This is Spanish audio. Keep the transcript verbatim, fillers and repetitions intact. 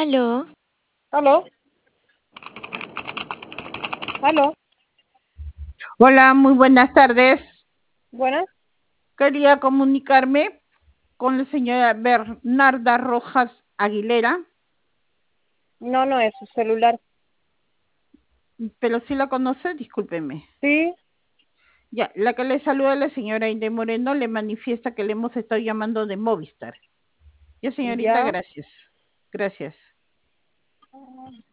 Aló, ¿Aló? ¿Aló? Hola, muy buenas tardes. ¿Buenas? Quería comunicarme con la señora Bernarda Rojas Aguilera, No, no es su celular. pero si la conoce, discúlpeme. Sí, Ya, la que le saluda la señora Inde Moreno le manifiesta que le hemos estado llamando de Movistar. Ya, señorita, ya. gracias. Gracias.